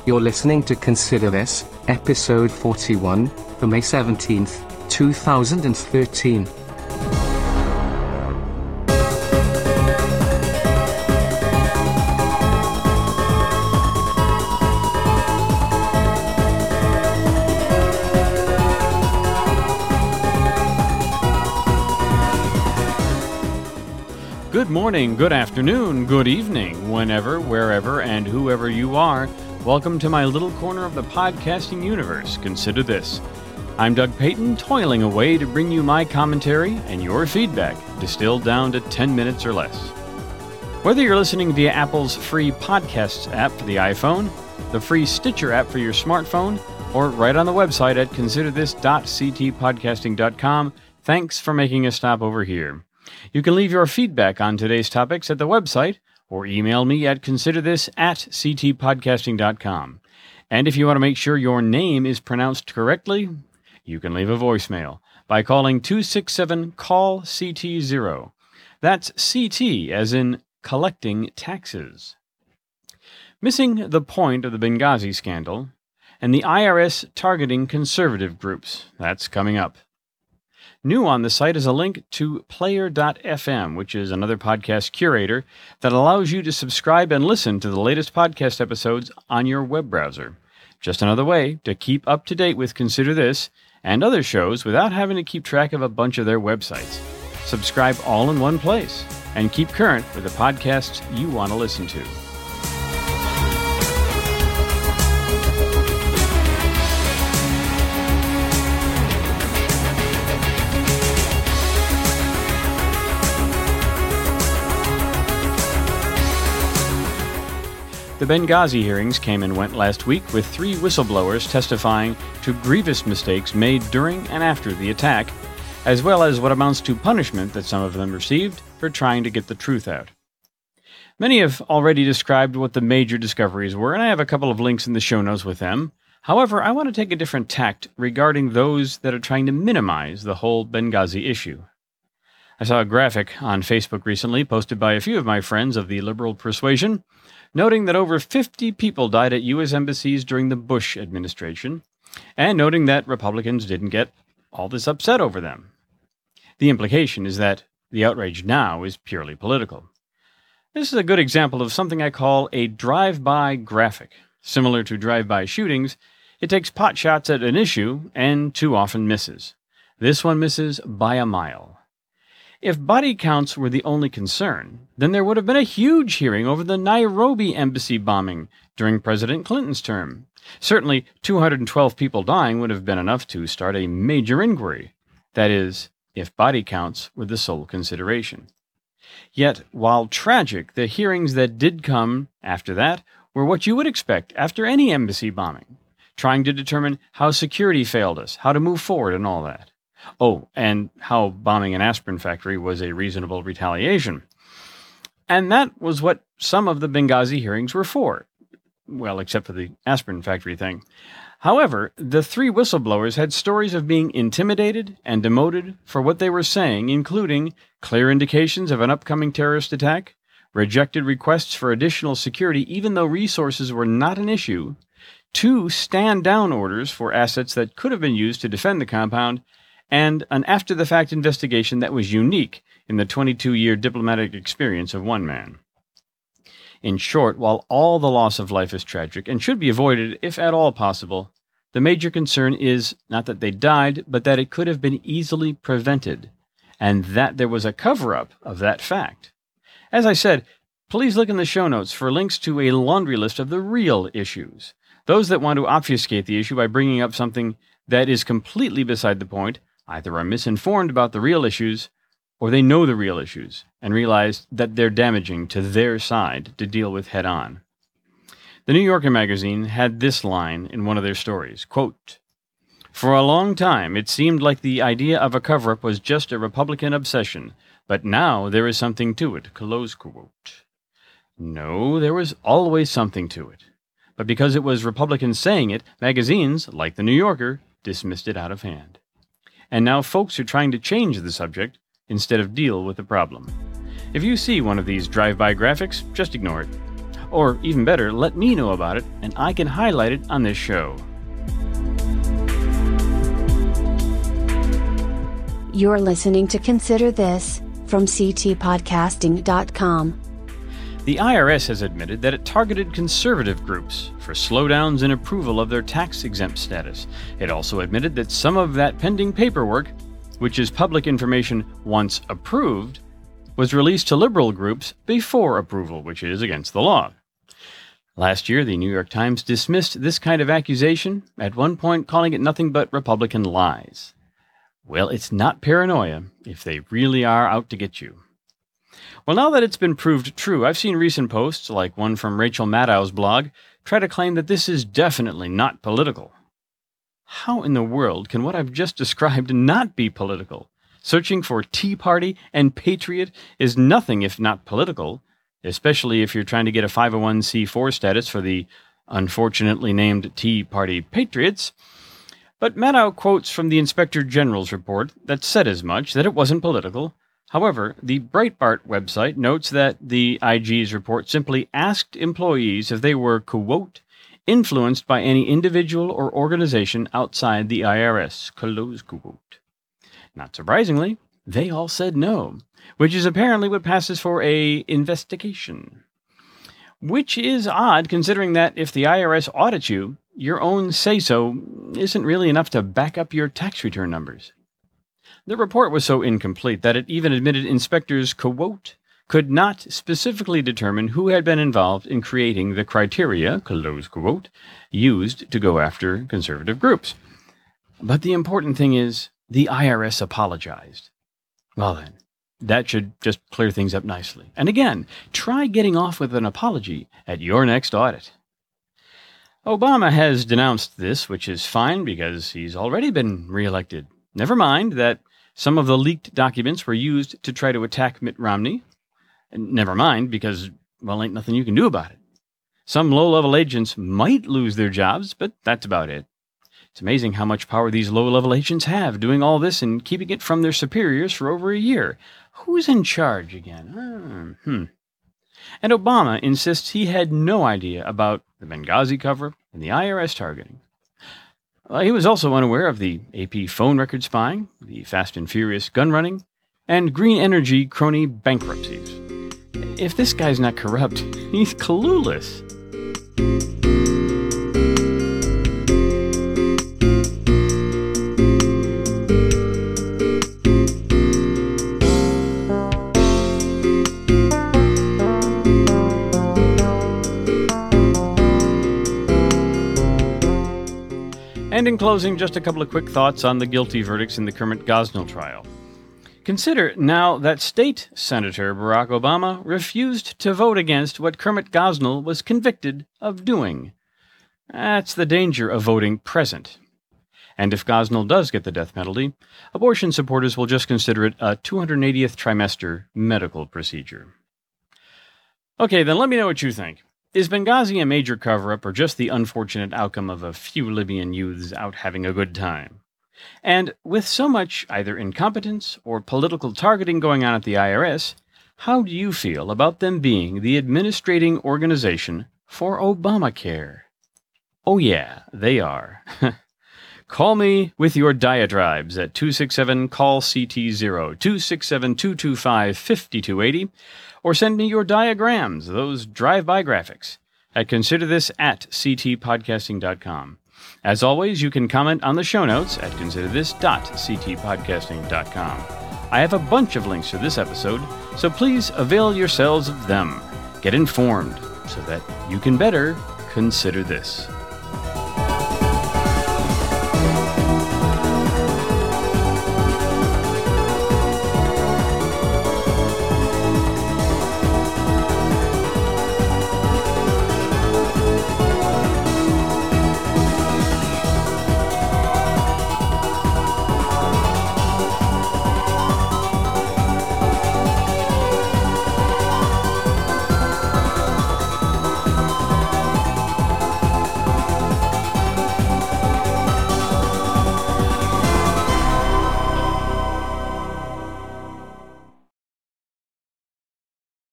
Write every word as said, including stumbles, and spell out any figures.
You're listening to Consider This, episode forty-one, for May seventeenth, two thousand thirteen. Good morning, good afternoon, good evening, whenever, wherever, and whoever you are. Welcome to my little corner of the podcasting universe. Consider this. I'm Doug Payton, toiling away to bring you my commentary and your feedback, distilled down to ten minutes or less. Whether you're listening via Apple's free Podcasts app for the iPhone, the free Stitcher app for your smartphone, or right on the website at consider this dot c t podcasting dot com, thanks for making a stop over here. You can leave your feedback on today's topics at the website or email me at consider this at c t podcasting dot com. And if you want to make sure your name is pronounced correctly, you can leave a voicemail by calling two six seven call C T zero. That's C T as in collecting taxes. Missing the point of the Benghazi scandal and the I R S targeting conservative groups. That's coming up. New on the site is a link to player dot f m, which is another podcast curator that allows you to subscribe and listen to the latest podcast episodes on your web browser. Just another way to keep up to date with Consider This and other shows without having to keep track of a bunch of their websites. Subscribe all in one place and keep current with the podcasts you want to listen to. The Benghazi hearings came and went last week with three whistleblowers testifying to grievous mistakes made during and after the attack, as well as what amounts to punishment that some of them received for trying to get the truth out. Many have already described what the major discoveries were, and I have a couple of links in the show notes with them. However, I want to take a different tact regarding those that are trying to minimize the whole Benghazi issue. I saw a graphic on Facebook recently posted by a few of my friends of the liberal persuasion, noting that over fifty people died at U S embassies during the Bush administration, and noting that Republicans didn't get all this upset over them. The implication is that the outrage now is purely political. This is a good example of something I call a drive-by graphic. Similar to drive-by shootings, it takes pot shots at an issue and too often misses. This one misses by a mile. If body counts were the only concern, then there would have been a huge hearing over the Nairobi embassy bombing during President Clinton's term. Certainly, two hundred twelve people dying would have been enough to start a major inquiry. That is, if body counts were the sole consideration. Yet, while tragic, the hearings that did come after that were what you would expect after any embassy bombing, trying to determine how security failed us, how to move forward, and all that. Oh, and how bombing an aspirin factory was a reasonable retaliation. And that was what some of the Benghazi hearings were for. Well, except for the aspirin factory thing. However, the three whistleblowers had stories of being intimidated and demoted for what they were saying, including clear indications of an upcoming terrorist attack, rejected requests for additional security even though resources were not an issue, two stand-down orders for assets that could have been used to defend the compound, and an after-the-fact investigation that was unique in the twenty-two-year diplomatic experience of one man. In short, while all the loss of life is tragic and should be avoided if at all possible, the major concern is not that they died, but that it could have been easily prevented, and that there was a cover-up of that fact. As I said, please look in the show notes for links to a laundry list of the real issues, those that want to obfuscate the issue by bringing up something that is completely beside the point, either are misinformed about the real issues, or they know the real issues and realize that they're damaging to their side to deal with head-on. The New Yorker magazine had this line in one of their stories, quote, "For a long time it seemed like the idea of a cover-up was just a Republican obsession, but now there is something to it," close quote. No, there was always something to it. But because it was Republicans saying it, magazines, like the New Yorker, dismissed it out of hand. And now folks are trying to change the subject instead of deal with the problem. If you see one of these drive-by graphics, just ignore it. Or even better, let me know about it, and I can highlight it on this show. You're listening to Consider This from c t podcasting dot com. The I R S has admitted that it targeted conservative groups for slowdowns in approval of their tax-exempt status. It also admitted that some of that pending paperwork, which is public information once approved, was released to liberal groups before approval, which is against the law. Last year, the New York Times dismissed this kind of accusation, at one point calling it nothing but Republican lies. Well, it's not paranoia if they really are out to get you. Well, now that it's been proved true, I've seen recent posts, like one from Rachel Maddow's blog, try to claim that this is definitely not political. How in the world can what I've just described not be political? Searching for Tea Party and Patriot is nothing if not political, especially if you're trying to get a five oh one c four status for the unfortunately named Tea Party Patriots. But Maddow quotes from the Inspector General's report that said as much, that it wasn't political. However, the Breitbart website notes that the I G's report simply asked employees if they were, quote, influenced by any individual or organization outside the I R S, close quote. Not surprisingly, they all said no, which is apparently what passes for a investigation. Which is odd, considering that if the I R S audits you, your own say-so isn't really enough to back up your tax return numbers. The report was so incomplete that it even admitted inspectors, quote, could not specifically determine who had been involved in creating the criteria, close quote, used to go after conservative groups. But the important thing is, the I R S apologized. Well then, that should just clear things up nicely. And again, try getting off with an apology at your next audit. Obama has denounced this, which is fine because he's already been reelected. Never mind that some of the leaked documents were used to try to attack Mitt Romney. And never mind because, well, ain't nothing you can do about it. Some low-level agents might lose their jobs, but that's about it. It's amazing how much power these low-level agents have, doing all this and keeping it from their superiors for over a year. Who's in charge again? Hmm. And Obama insists he had no idea about the Benghazi cover-up and the I R S targeting. Well, he was also unaware of the A P phone record spying, the Fast and Furious gun running, and green energy crony bankruptcies. If this guy's not corrupt, he's clueless. And in closing, just a couple of quick thoughts on the guilty verdicts in the Kermit Gosnell trial. Consider now that state Senator Barack Obama refused to vote against what Kermit Gosnell was convicted of doing. That's the danger of voting present. And if Gosnell does get the death penalty, abortion supporters will just consider it a two hundred eightieth trimester medical procedure. Okay, then let me know what you think. Is Benghazi a major cover-up or just the unfortunate outcome of a few Libyan youths out having a good time? And with so much either incompetence or political targeting going on at the I R S, how do you feel about them being the administrating organization for Obamacare? Oh yeah, they are. Call me with your diatribes at two six seven call C T zero, two six seven, two two five, five two eight zero, or send me your diagrams, those drive-by graphics, at considerthis at c t podcasting dot com. As always, you can comment on the show notes at consider this dot c t podcasting dot com. I have a bunch of links to this episode, so please avail yourselves of them. Get informed so that you can better consider this.